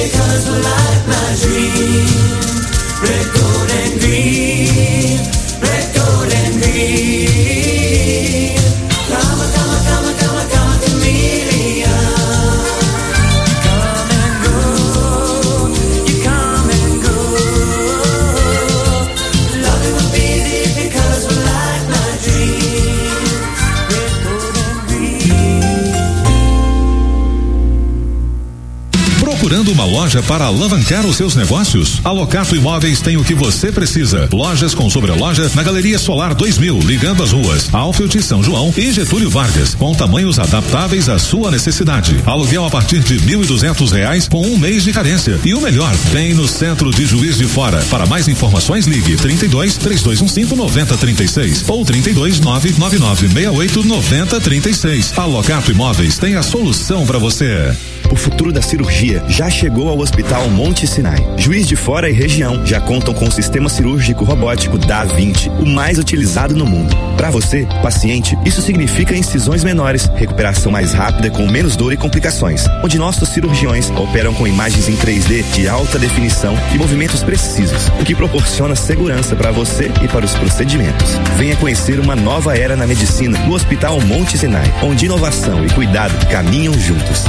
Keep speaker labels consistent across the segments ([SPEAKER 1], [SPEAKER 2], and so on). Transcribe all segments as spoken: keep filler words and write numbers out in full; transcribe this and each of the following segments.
[SPEAKER 1] because we're like my dream. Red, gold and green. Red, gold and green. Come on, come on, come on, come on, come on, chameleon. Come and go. You come and go. Loving will be easy because we're like my dream. Red, gold and green.
[SPEAKER 2] Procurando uma loja para alavancar os seus negócios? A Locato Imóveis tem o que você precisa. Lojas com sobreloja na Galeria Solar dois mil, ligando as ruas Alfield, São João e Getúlio Vargas, com tamanhos adaptáveis à sua necessidade. Aluguel a partir de mil e duzentos reais com um mês de carência. E o melhor, bem no centro de Juiz de Fora. Para mais informações, ligue trinta e dois, três dois um cinco, nove zero três seis ou trinta e dois, nove nove nove seis oito, nove zero três seis. A Locato Imóveis tem a solução para você.
[SPEAKER 3] O futuro da cirurgia já chegou ao Hospital Monte Sinai. Juiz de Fora e região já contam com o sistema cirúrgico robótico Da Vinci, o mais utilizado no mundo. Para você, paciente, isso significa incisões menores, recuperação mais rápida com menos dor e complicações, onde nossos cirurgiões operam com imagens em três D de alta definição e movimentos precisos, o que proporciona segurança para você e para os procedimentos. Venha conhecer uma nova era na medicina no Hospital Monte Sinai, onde inovação e cuidado caminham juntos.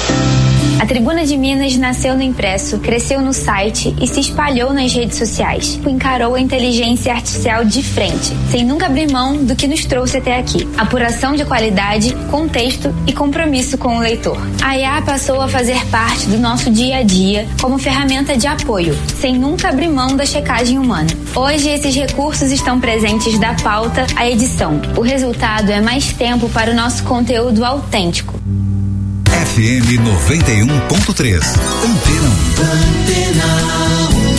[SPEAKER 4] A Tribuna de Minas nasceu no impresso, cresceu no site e se espalhou nas redes sociais. Encarou a inteligência artificial de frente, sem nunca abrir mão do que nos trouxe até aqui. Apuração de qualidade, contexto e compromisso com o leitor. A I A passou a fazer parte do nosso dia a dia como ferramenta de apoio, sem nunca abrir mão da checagem humana. Hoje, esses recursos estão presentes da pauta à edição. O resultado é mais tempo para o nosso conteúdo autêntico.
[SPEAKER 5] F M noventa e um ponto três. Antena um.
[SPEAKER 1] Antena um.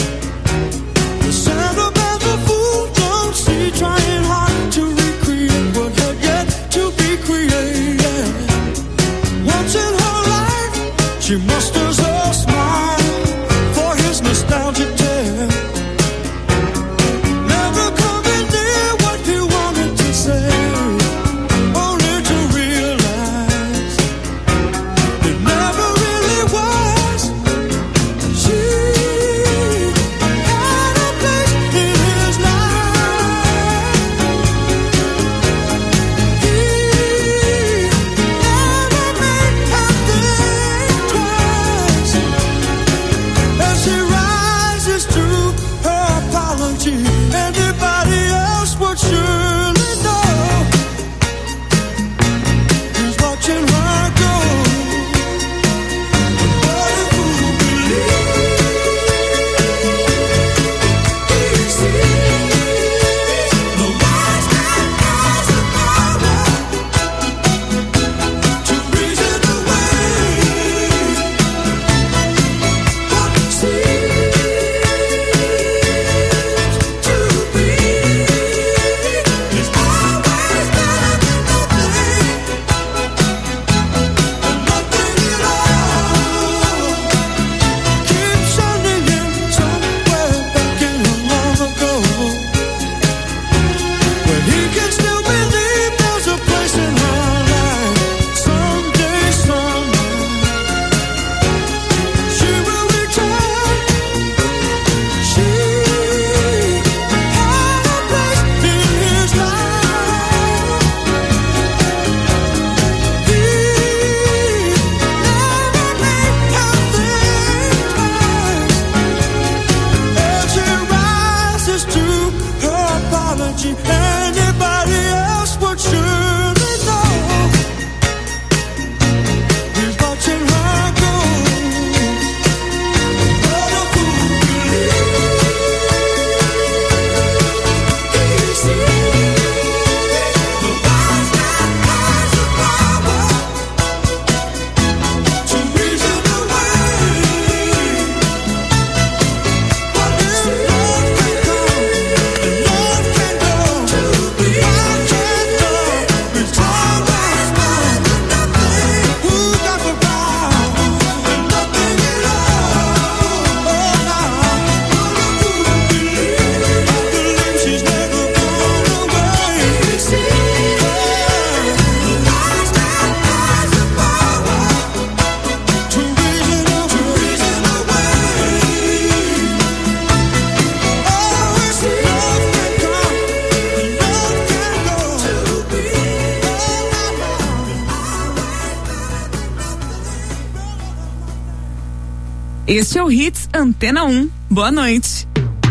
[SPEAKER 6] Trying hard to recreate Este é o Hits Antena um. Boa noite.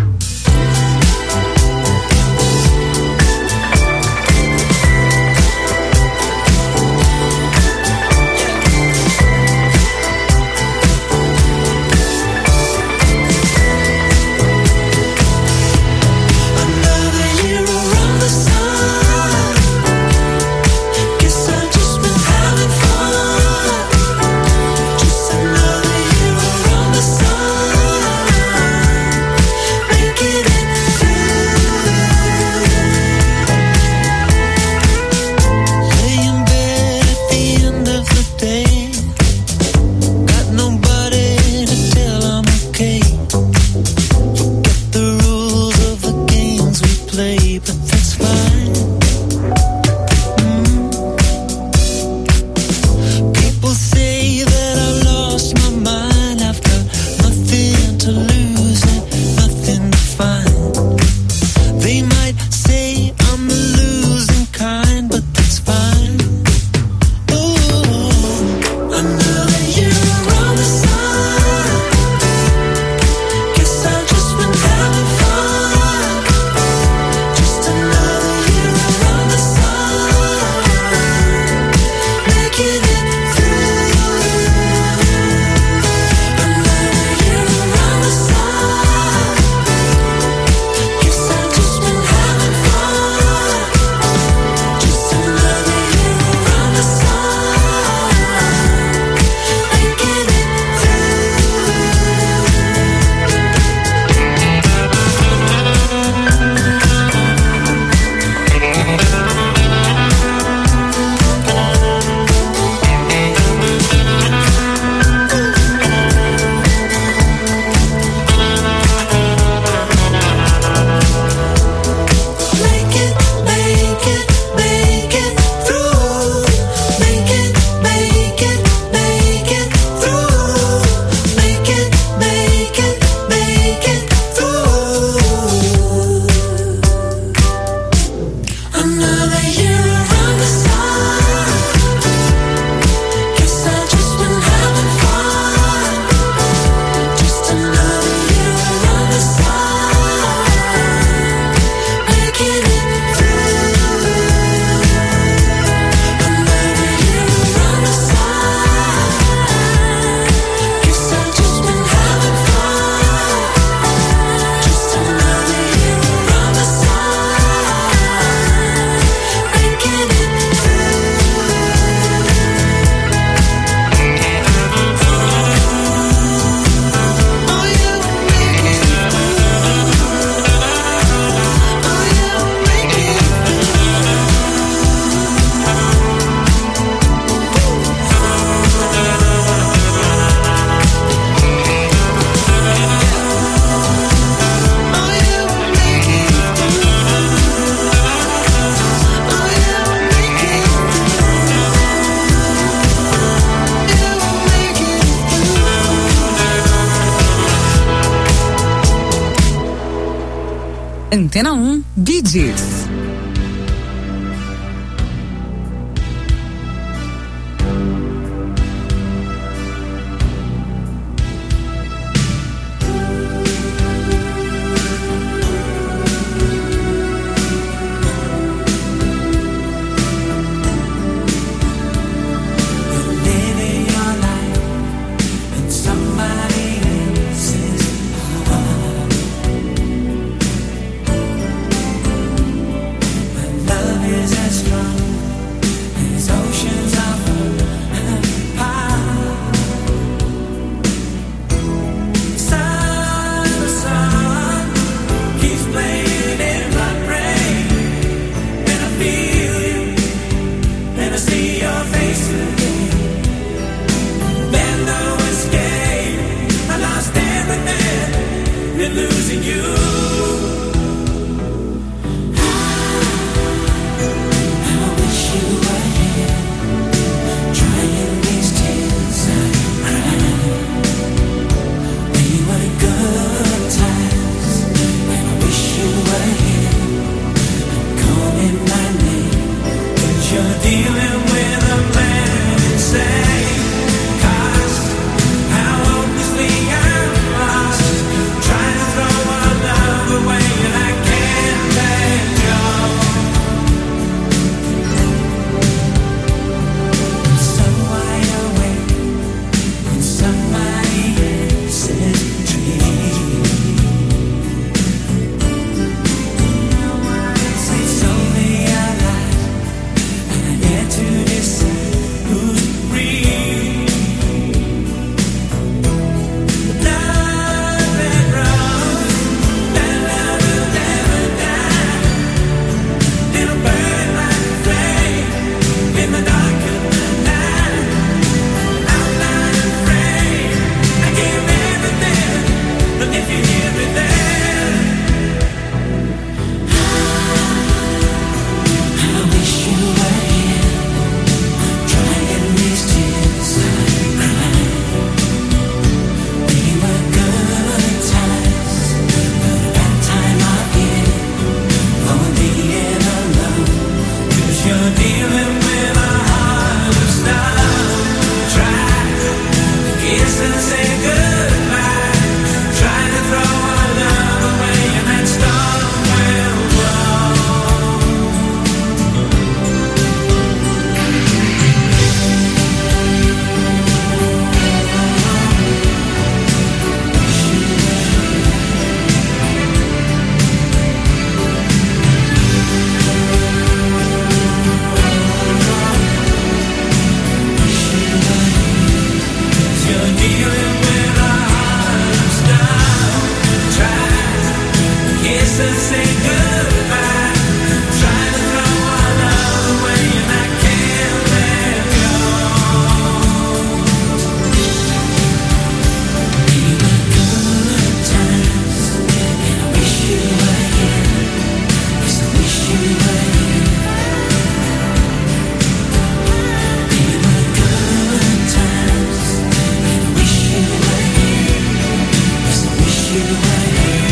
[SPEAKER 6] Antena um, Bee Gees.
[SPEAKER 1] Somebody else's heart. you're dealing with a heart of stone. Try to kiss and say goodbye. Try to throw our love away and that storm will and say goodbye. Try to throw our love away and I can't let go. We were good times and I wish you were here. Yes, I wish you were here. We were good times and I wish you were here. Yes, I wish you were here.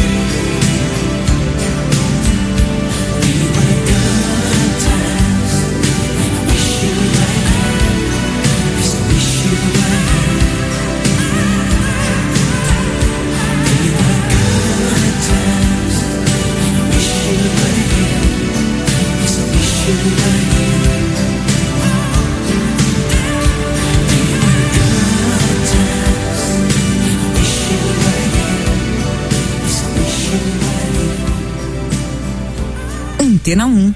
[SPEAKER 6] Antena um.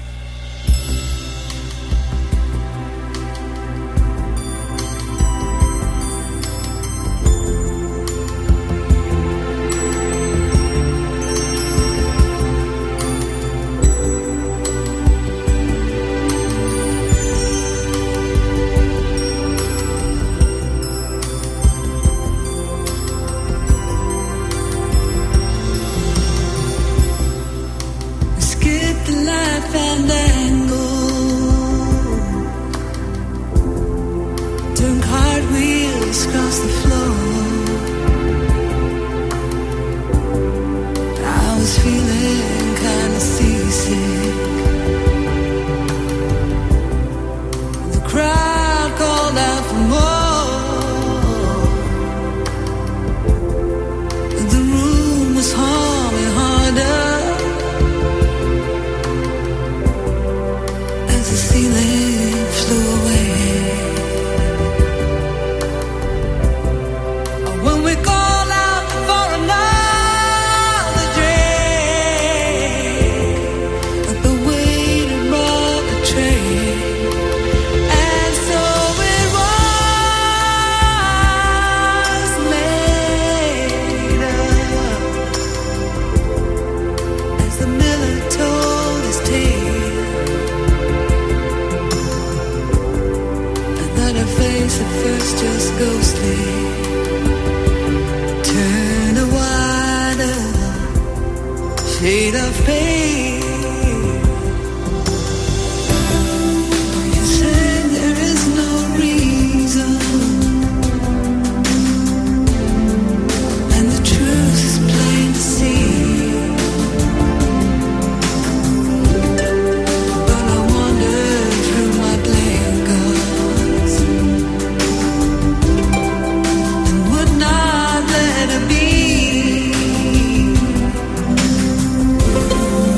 [SPEAKER 1] be.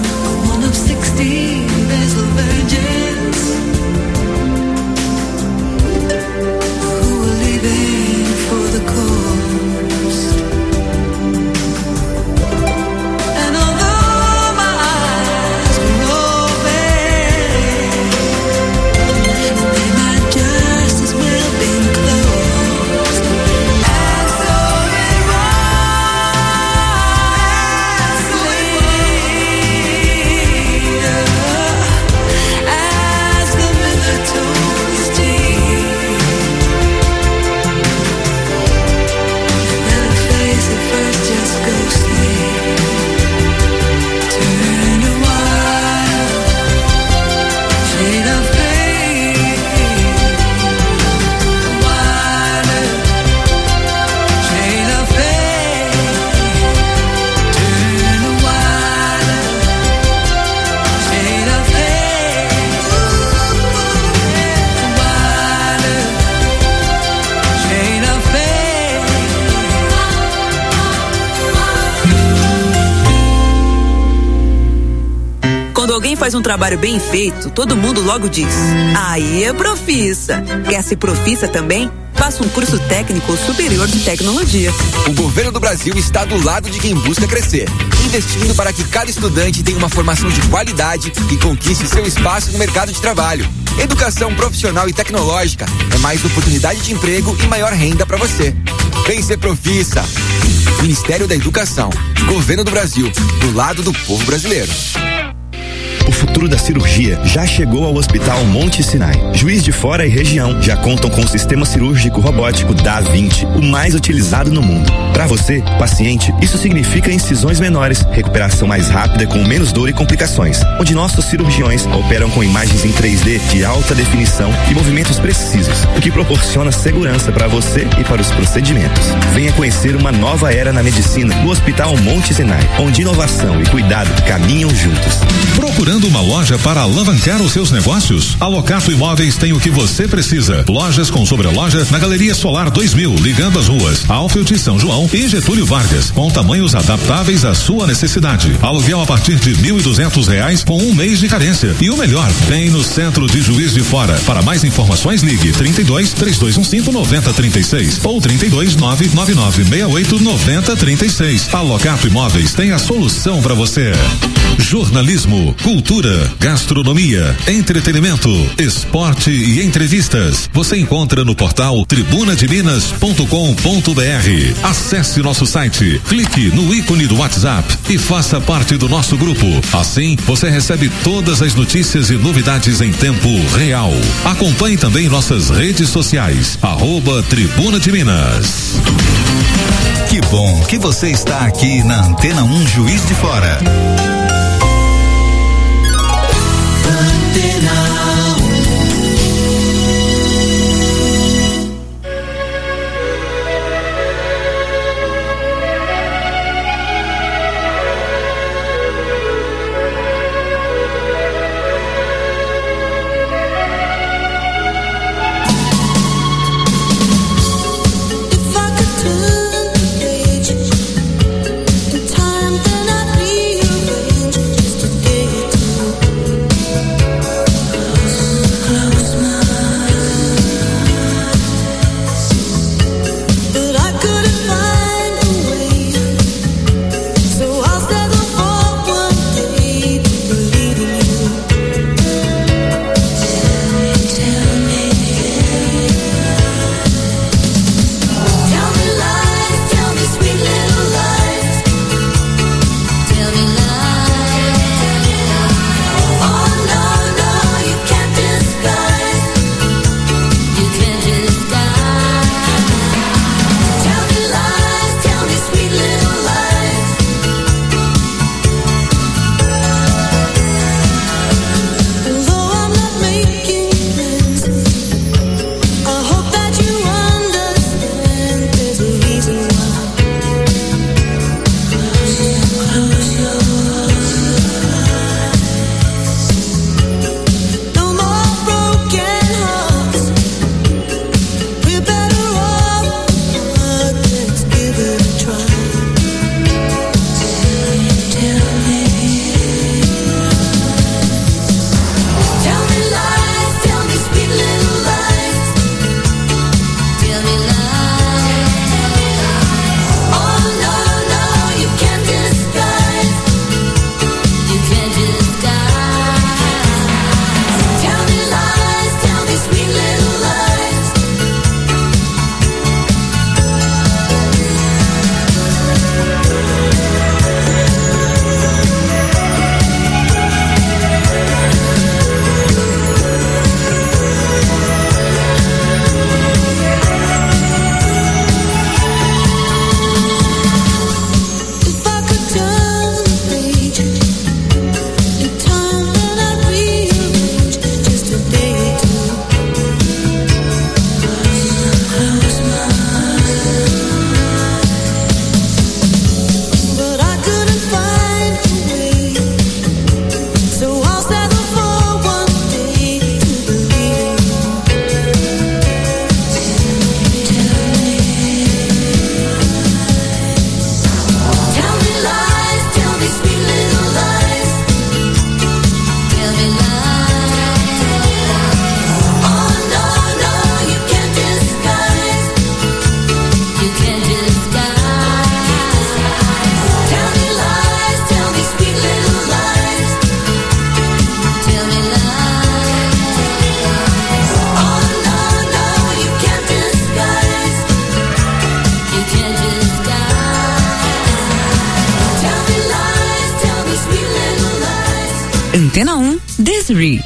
[SPEAKER 7] trabalho bem feito, todo mundo logo diz: aí é Profissa. Quer ser Profissa também? Faça um curso técnico superior de tecnologia.
[SPEAKER 8] O governo do Brasil está do lado de quem busca crescer, investindo para que cada estudante tenha uma formação de qualidade e conquiste seu espaço no mercado de trabalho. Educação profissional e tecnológica é mais oportunidade de emprego e maior renda para você. Vem ser Profissa. Ministério da Educação, Governo do Brasil, do lado do povo brasileiro.
[SPEAKER 3] O futuro da cirurgia já chegou ao Hospital Monte Sinai. Juiz de Fora e região já contam com o sistema cirúrgico robótico Da Vinci, o mais utilizado no mundo. Para você, paciente, isso significa incisões menores, recuperação mais rápida com menos dor e complicações, onde nossos cirurgiões operam com imagens em três D de alta definição e movimentos precisos, o que proporciona segurança para você e para os procedimentos. Venha conhecer uma nova era na medicina no Hospital Monte Sinai, onde inovação e cuidado caminham juntos.
[SPEAKER 2] Procurando uma loja para alavancar os seus negócios? A Locato Imóveis tem o que você precisa. Lojas com sobreloja na Galeria Solar dois mil, ligando as ruas Alfield e São João e Getúlio Vargas, com tamanhos adaptáveis à sua necessidade. Aluguel a partir de mil e duzentos reais com um mês de carência. E o melhor, tem no centro de Juiz de Fora. Para mais informações, ligue trinta e dois, três dois um cinco, nove zero três seis ou trinta e dois, nove nove nove, seis oito, nove zero três seis. A Locato Imóveis tem a solução para você. Jornalismo, cultura, gastronomia, entretenimento, esporte e entrevistas. Você encontra no portal tribuna de minas ponto com ponto br. Acesse nosso site, clique no ícone do WhatsApp e faça parte do nosso grupo. Assim, você recebe todas as notícias e novidades em tempo real. Acompanhe também nossas redes sociais, arroba Tribuna de Minas.
[SPEAKER 5] Que bom que você está aqui na Antena um Juiz de Fora.
[SPEAKER 1] Time then I realize
[SPEAKER 6] Antena um, Desiree.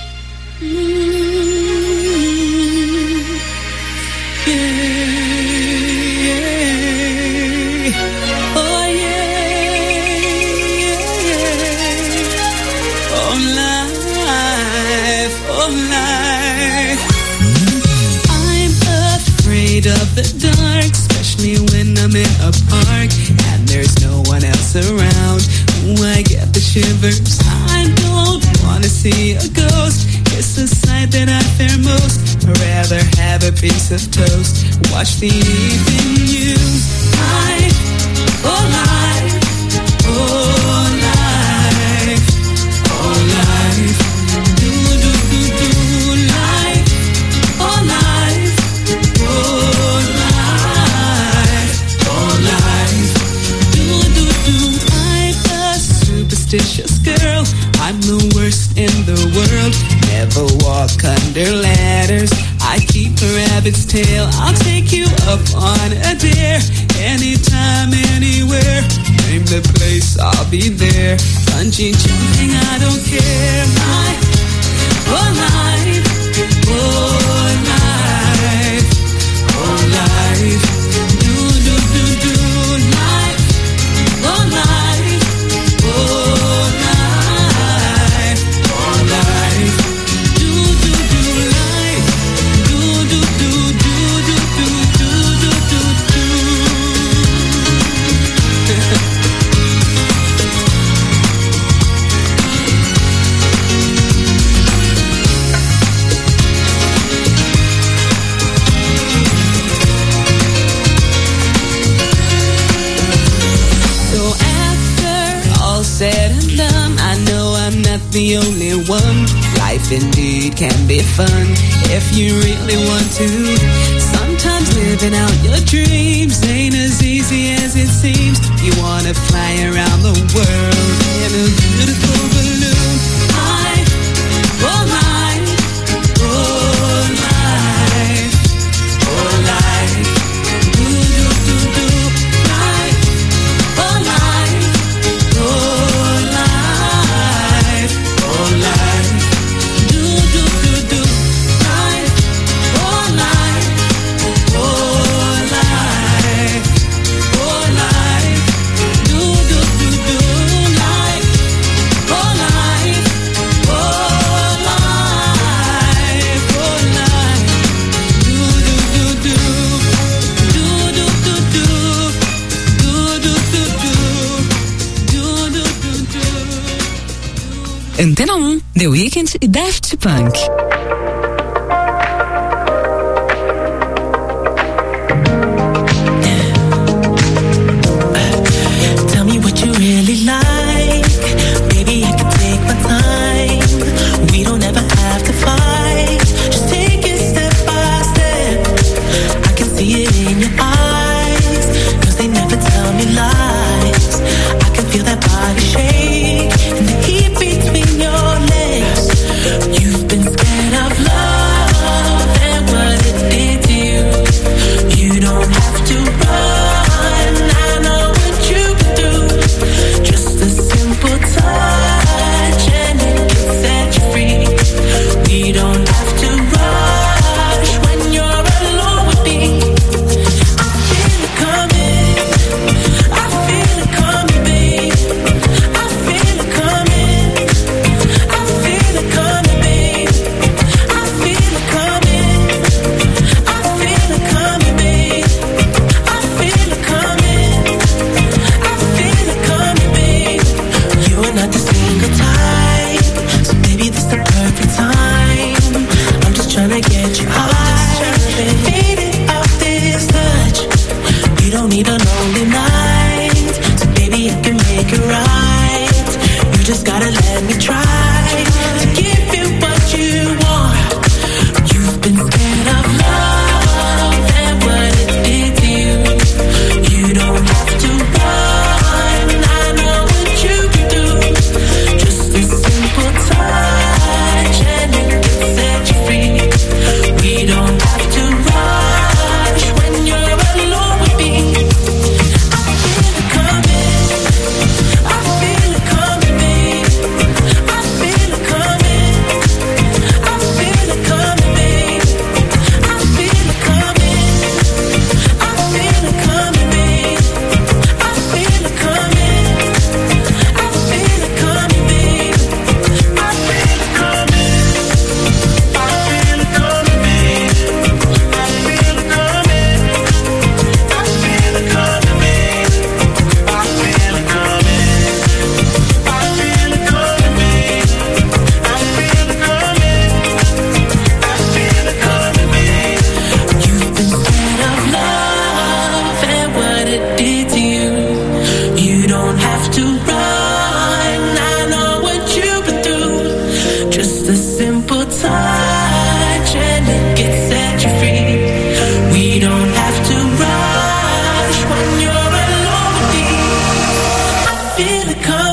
[SPEAKER 9] Of the dark, especially when I'm in a park and there's no one else around. Ooh, I get the shivers. I don't wanna see a ghost. It's the sight that I fear most. I'd rather have a piece of toast. Watch the evening news. Life, oh life, oh life, oh life. Do do do do life, oh life. Superstitious girl, I'm the worst in the world. Never walk under ladders. I keep a rabbit's tail. I'll take you up on a dare. Anytime, anywhere. Name the place, I'll be there. Bungee jumping, I don't care. Life, oh life, oh life, oh life. Do do do do life, oh life. Oh life, oh life, do do do life, do do do do do do do do do do. So after all said and done, I know I'm not the only one. Life indeed can be fun if you really want to. Sometimes living out your dreams ain't as easy as it seems. You wanna fly around the world in a beautiful balloon. Life, oh life, oh life, oh life. Do do do do life, oh life. Oh life, oh life, do do do do life, oh life, oh life, oh life, do do do do life, oh life, oh life, oh life, do do do do, do do do do, do do do do, do do do do.
[SPEAKER 6] Antena um, The Weeknd e Daft Punk.
[SPEAKER 1] Tell me what you really like. Baby, I can take my time. We don't ever have to fight. Just take it step by step. I can see it in your eyes, 'cause they never tell me lies. I can feel that body shake and the heat between your legs. You've been scared touch and it gets set you free. We don't have to rush when you're alone with me. I feel it coming.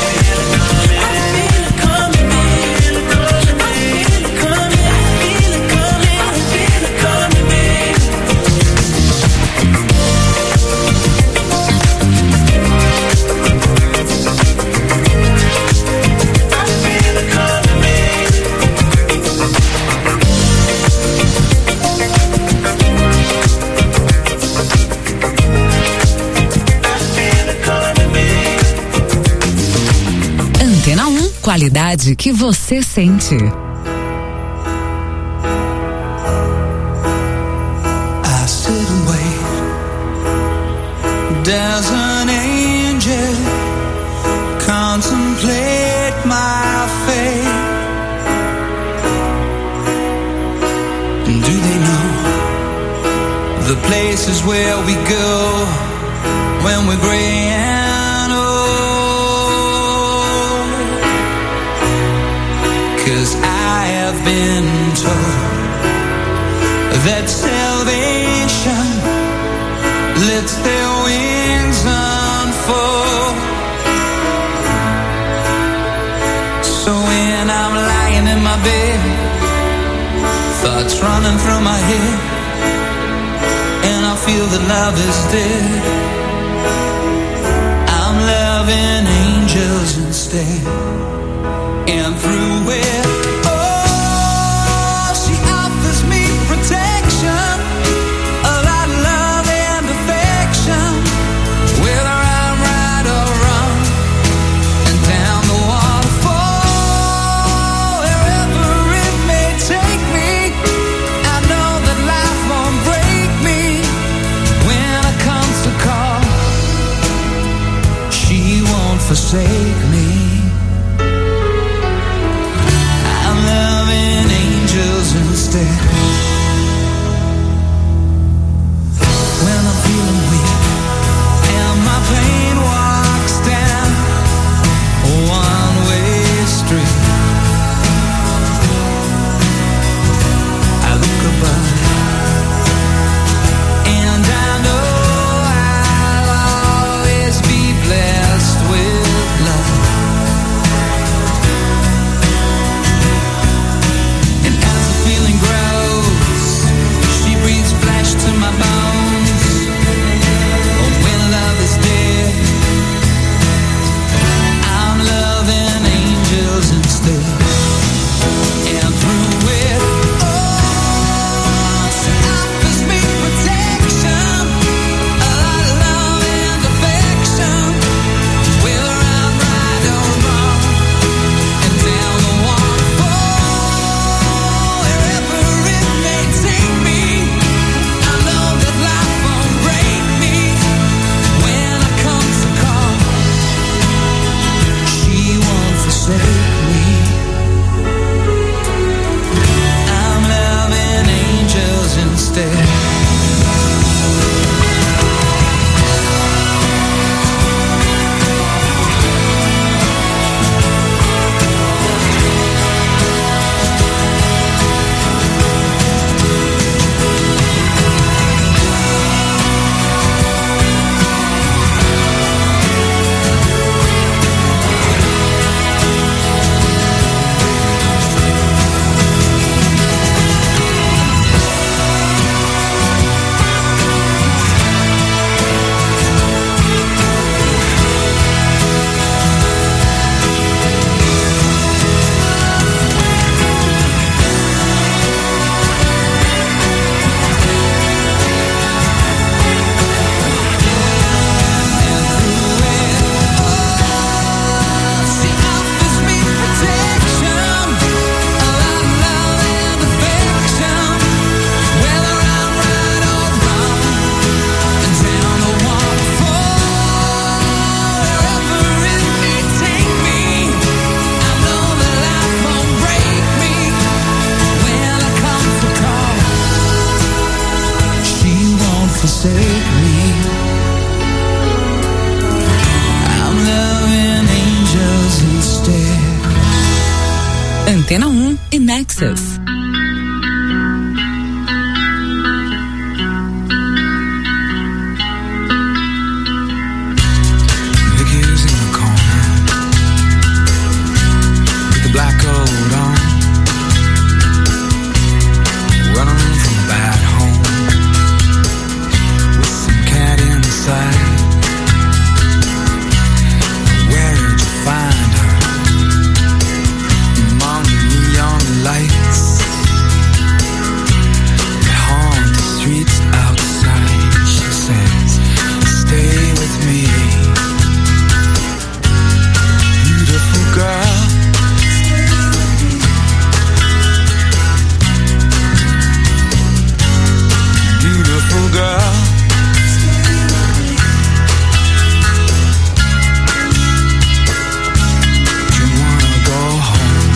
[SPEAKER 6] Antena um, qualidade que você sente.
[SPEAKER 1] I sit and wait. There's an angel contemplate my fate. And do they know the places where we go when we're gray and old? 'Cause I have been told that salvation lets their wings unfold. So when I'm lying in my bed, thoughts running through my head, and I feel that love is dead, I'm loving angels instead. And through it, oh, she offers me protection, a lot of love and affection, whether I'm right or wrong, and down the waterfall, wherever it may take me, I know that life won't break me when I come to call. She won't forsake me. Instead, when I'm feeling weak and my pain walks down a one-way street, I look above and I know I'll always be blessed with love. To my bones, oh, when love is dead, I'm loving angels instead. And through it, oh, she offers me protection, a lot of love and affection, whether I'm right or wrong, and down the waterfall, wherever it may take me.
[SPEAKER 6] Antena um e Net Texas.
[SPEAKER 10] Black coat on, running from a bad home, with some cat inside. Where'd you find her? Among neon lights, they haunt the streets outside. She says, stay with me, beautiful girl. Beautiful girl, do you wanna go home?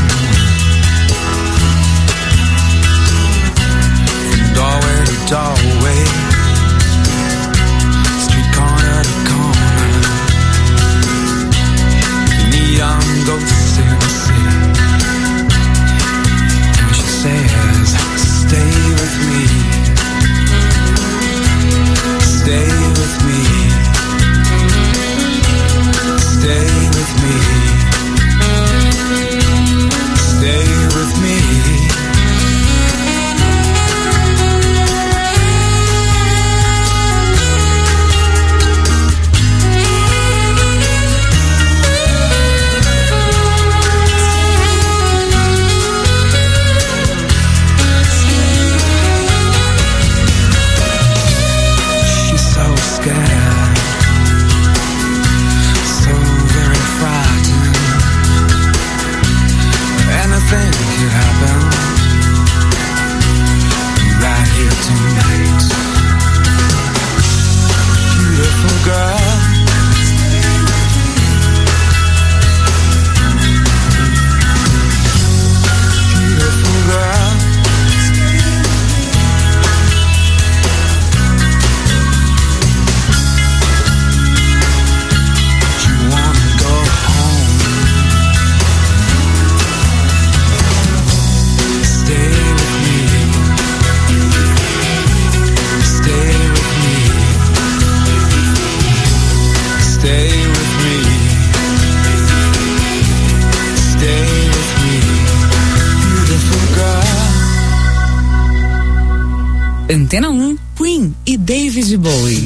[SPEAKER 10] From doorway to doorway, street corner to corner, neon ghosts in the city. And she says, stay with me. Stay with me, stay with me, stay with me.
[SPEAKER 6] Antena um, Queen e David Bowie.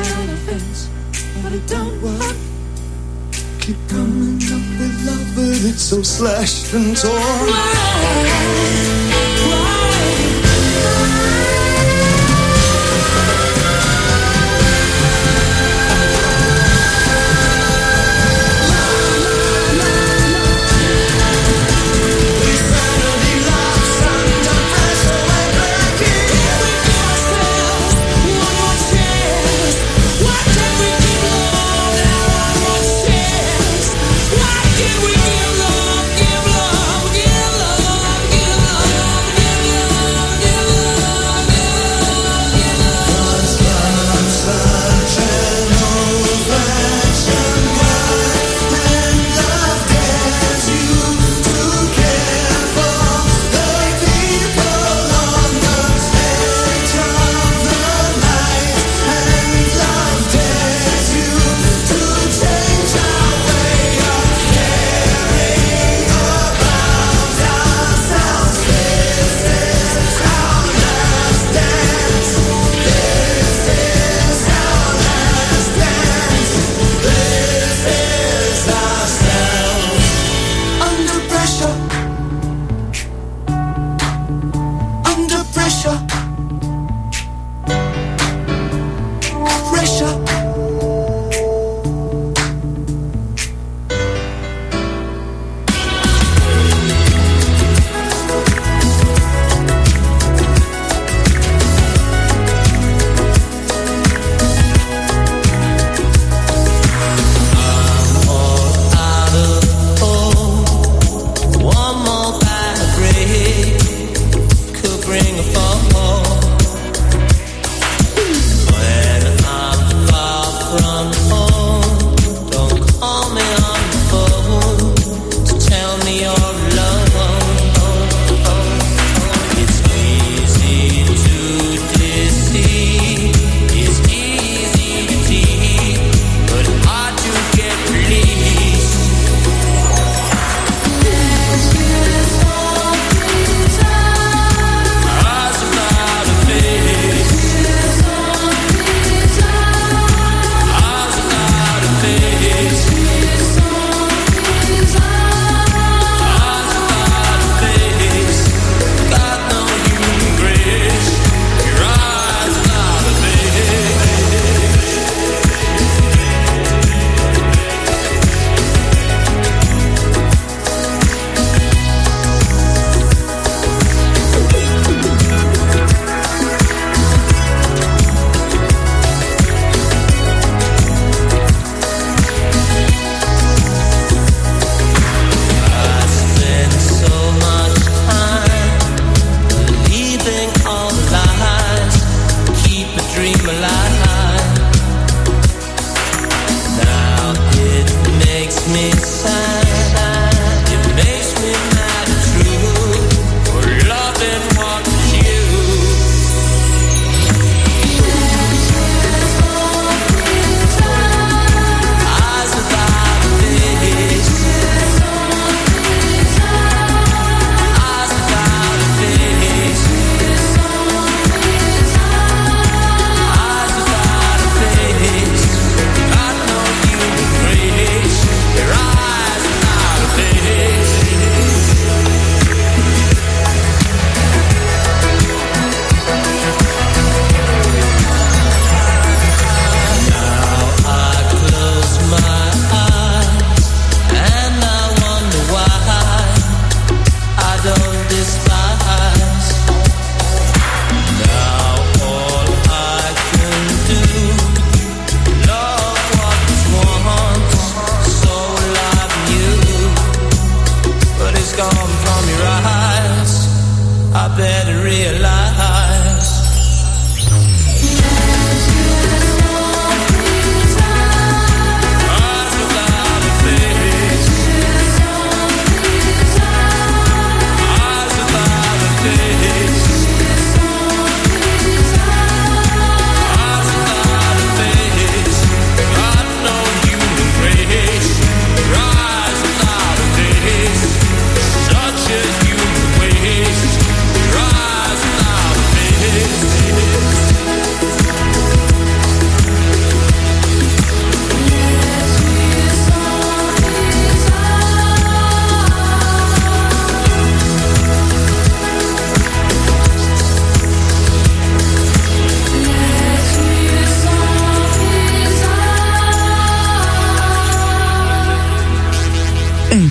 [SPEAKER 1] trying to fix, but it don't work. Keep coming up with love, but it's so slashed and torn. Why?
[SPEAKER 11] Give love, give love, give love.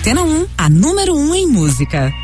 [SPEAKER 6] Antena um, a número um em música.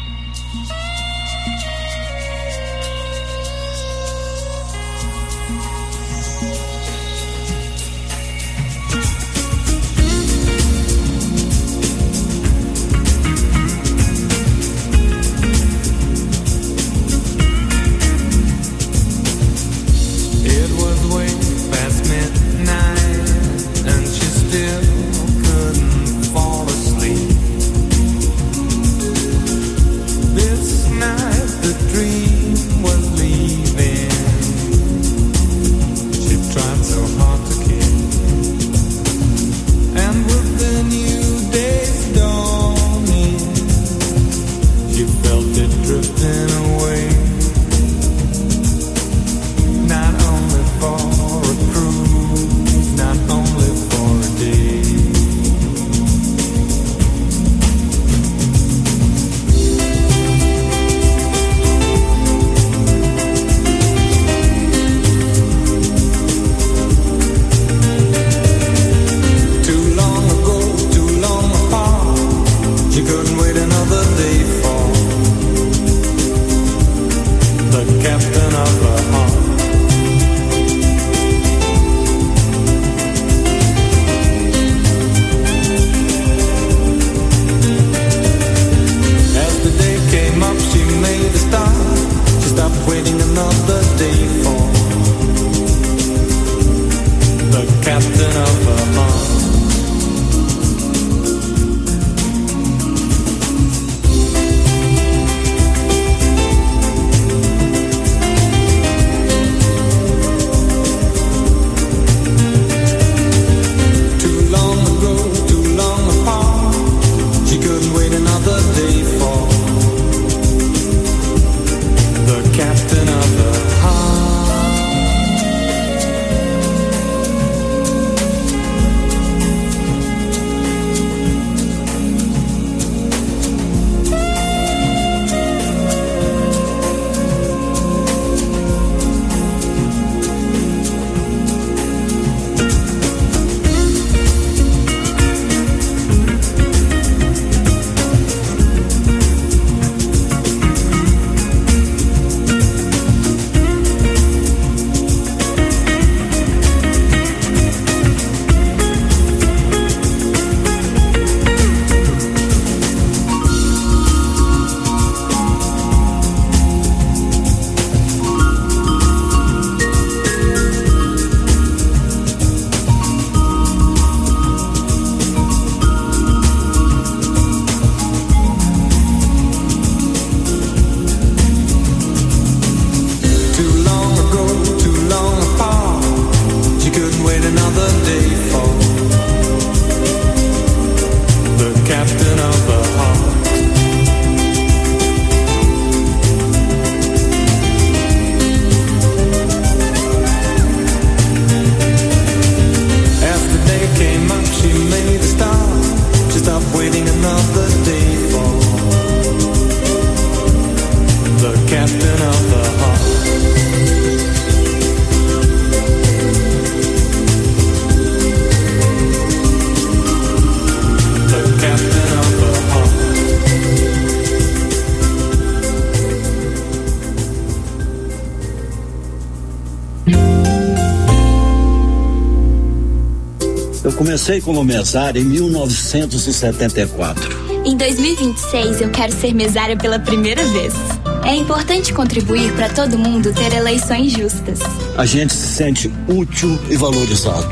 [SPEAKER 11] Eu comecei como mesária em mil novecentos e setenta e quatro.
[SPEAKER 4] Em dois mil e vinte e seis, eu quero ser mesária pela primeira vez. É importante contribuir para todo mundo ter eleições justas.
[SPEAKER 11] A gente se sente útil e valorizado.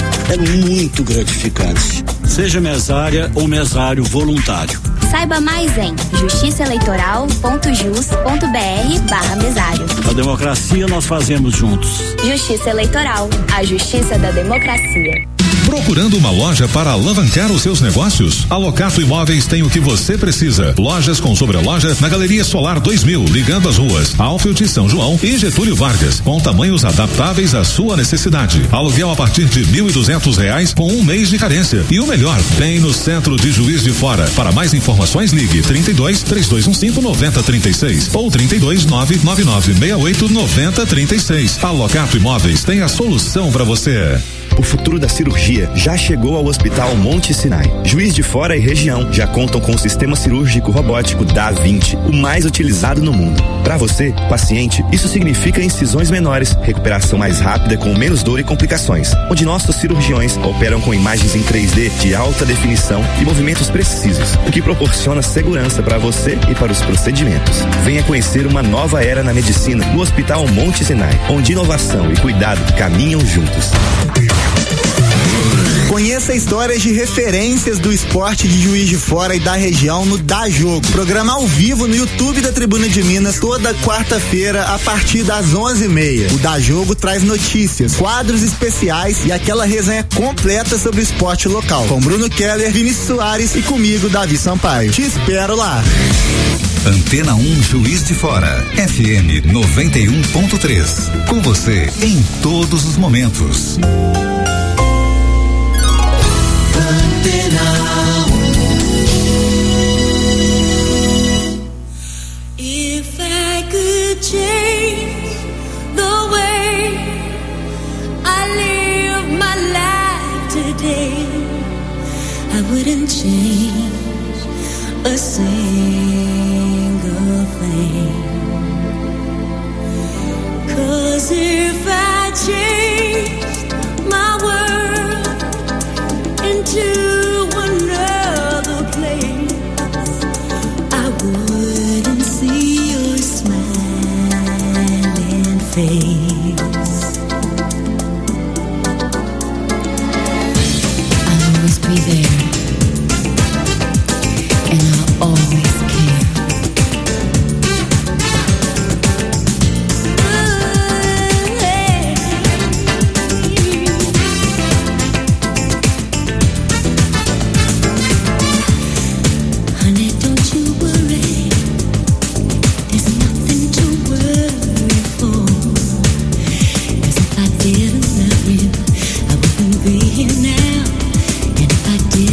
[SPEAKER 11] É muito gratificante. Seja mesária ou mesário voluntário.
[SPEAKER 4] Saiba mais em justiçaeleitoral ponto jus ponto br barra mesário.
[SPEAKER 11] A democracia nós fazemos juntos.
[SPEAKER 4] Justiça Eleitoral, a justiça da democracia.
[SPEAKER 2] Procurando uma loja para alavancar os seus negócios? A Locato Imóveis tem o que você precisa. Lojas com sobreloja na Galeria Solar dois mil, ligando as ruas Alfield, São João e Getúlio Vargas, com tamanhos adaptáveis à sua necessidade. Aluguel a partir de mil e duzentos reais com um mês de carência. E o melhor, bem no centro de Juiz de Fora. Para mais informações, ligue trinta e dois, três dois um cinco, nove zero três seis ou trinta e dois, nove nove nove, seis oito, nove zero três seis. A Locato Imóveis tem a solução para você.
[SPEAKER 3] O futuro da cirurgia já chegou ao Hospital Monte Sinai. Juiz de Fora e região já contam com o sistema cirúrgico robótico Da Vinci, o mais utilizado no mundo. Para você, paciente, isso significa incisões menores, recuperação mais rápida com menos dor e complicações, onde nossos cirurgiões operam com imagens em três D de alta definição e movimentos precisos, o que proporciona segurança para você e para os procedimentos. Venha conhecer uma nova era na medicina no Hospital Monte Sinai, onde inovação e cuidado caminham juntos.
[SPEAKER 12] Conheça histórias de referências do esporte de Juiz de Fora e da região no Dá Jogo. Programa ao vivo no YouTube da Tribuna de Minas toda quarta-feira a partir das onze e meia. O Dá Jogo traz notícias, quadros especiais e aquela resenha completa sobre o esporte local. Com Bruno Keller, Vinícius Soares e comigo, Davi Sampaio. Te espero lá.
[SPEAKER 5] Antena um Juiz de Fora, F M noventa e um ponto três. Com você em todos os momentos.
[SPEAKER 1] If I could change the way I live my life today, I wouldn't change a single thing. 'Cause if I changed my world into another place, I wouldn't see your smiling face. I'll always be there, and I'll always care. I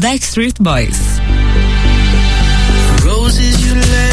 [SPEAKER 6] Backstreet Boys.
[SPEAKER 10] Roses you left